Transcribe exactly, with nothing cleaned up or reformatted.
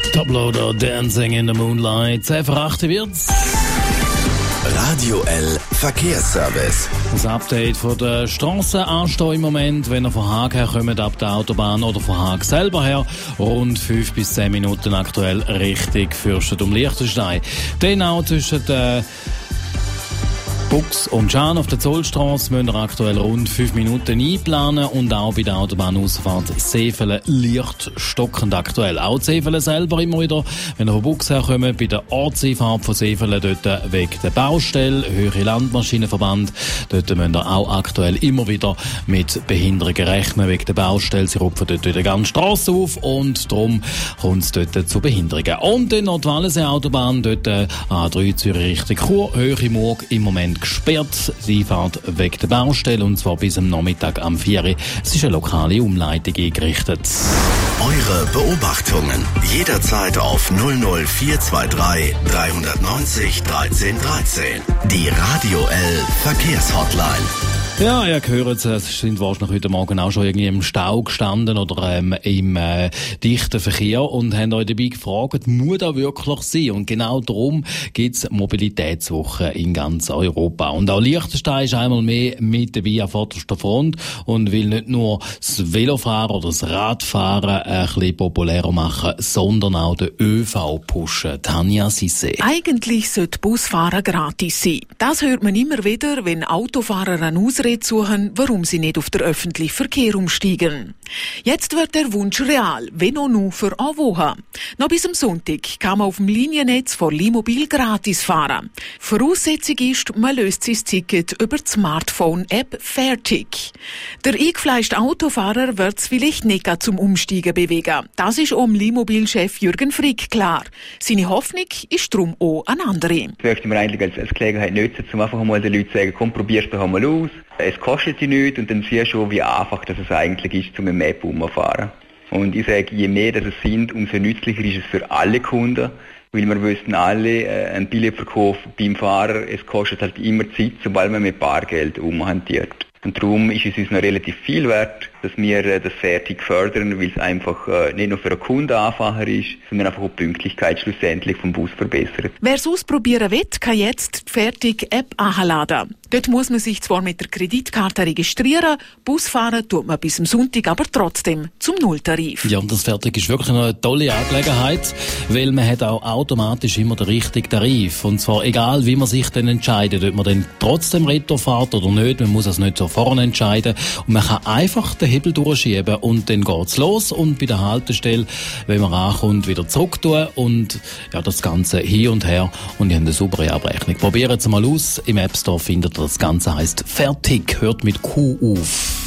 Toploader Dancing in the Moonlight. zehn vor acht wird's. Radio L Verkehrsservice. Das Update von der Strassenanstau im Moment, wenn ihr von Haag her kommt, ab der Autobahn oder von Haag selber her, rund fünf bis zehn Minuten aktuell Richtung Fürstentum-Liechtenstein. Dann auch zwischen der Bux und Schan auf der Zollstrasse müssen wir aktuell rund fünf Minuten einplanen und auch bei der Autobahnausfahrt Seefele leicht stockend aktuell. Auch Seefele selber immer wieder, wenn ihr von Bux herkommt, bei der Ortseinfahrt von Seefele dort wegen der Baustelle, Höhere Landmaschinenverband, dort müssen wir auch aktuell immer wieder mit Behinderungen rechnen wegen der Baustelle. Sie rupfen dort wieder ganz Strasse auf und darum kommt es dort zu Behinderungen. Und in der Walensee-Autobahn, dort A drei Zürich Richtung Chur, Höhere Murg, im Moment gesperrt, die Fahrt wegen der Baustelle und zwar bis am Nachmittag am vier Uhr. Es ist eine lokale Umleitung eingerichtet. Eure Beobachtungen jederzeit auf null null vier zwei drei drei neun null dreizehn dreizehn. Die Radio L Verkehrshotline. Ja, ihr gehört, es sind wahrscheinlich heute Morgen auch schon irgendwie im Stau gestanden oder ähm, im äh, dichten Verkehr und haben euch dabei gefragt, muss das wirklich sein? Und genau darum gibt's Mobilitätswochen in ganz Europa. Und auch Liechtenstein ist einmal mehr mit dabei an vorderster Front und will nicht nur das Velofahren oder das Radfahren ein bisschen populärer machen, sondern auch den ÖV pushen. Tanja Sisse. Eigentlich sollte Busfahren gratis sein. Das hört man immer wieder, wenn Autofahrer eine Ausrede suchen, warum sie nicht auf den öffentlichen Verkehr umsteigen. Jetzt wird der Wunsch real, wenn auch nur für eine Woche. Noch bis am Sonntag kann man auf dem Liniennetz von Limobil gratis fahren. Voraussetzung ist, man löst sein Ticket über die Smartphone-App Fairtick. Der eingefleischte Autofahrer wird es vielleicht nicht zum Umsteigen bewegen. Das ist auch dem Limobil-Chef Jürgen Frick klar. Seine Hoffnung ist darum auch eine andere. Das möchte man eigentlich als, als Gelegenheit nutzen, um einfach mal den Leuten zu sagen, komm, probier's doch einmal aus. Es kostet sie nichts und dann siehst du schon, wie einfach das es eigentlich ist, zum im App umzufahren. Und ich sage, je mehr das es sind, umso nützlicher ist es für alle Kunden, weil wir wissen alle, äh, ein Billetverkauf beim Fahrer, es kostet halt immer Zeit, sobald man mit Bargeld umhantiert. Und darum ist es uns noch relativ viel wert, dass wir äh, das Fertig fördern, weil es einfach äh, nicht nur für einen Kunden einfacher ist, sondern einfach auch die Pünktlichkeit schlussendlich vom Bus verbessert. Wer es ausprobieren will, kann jetzt die Fertig-App anladen. Dort muss man sich zwar mit der Kreditkarte registrieren, Busfahren tut man bis am Sonntag aber trotzdem zum Nulltarif. Ja, und das Fertig ist wirklich eine tolle Angelegenheit, weil man hat auch automatisch immer den richtigen Tarif. Und zwar egal, wie man sich dann entscheidet, ob man dann trotzdem Retour fährt oder nicht, man muss das nicht so vorne entscheiden. Und man kann einfach den Hebel durchschieben und dann geht's los und bei der Haltestelle, wenn man ankommt, wieder zurück tun und ja, das Ganze hin und her und ich habe eine saubere Abrechnung. Probieren Sie mal aus. Im App Store findet ihr das Ganze, heisst Fertig, hört mit Q auf.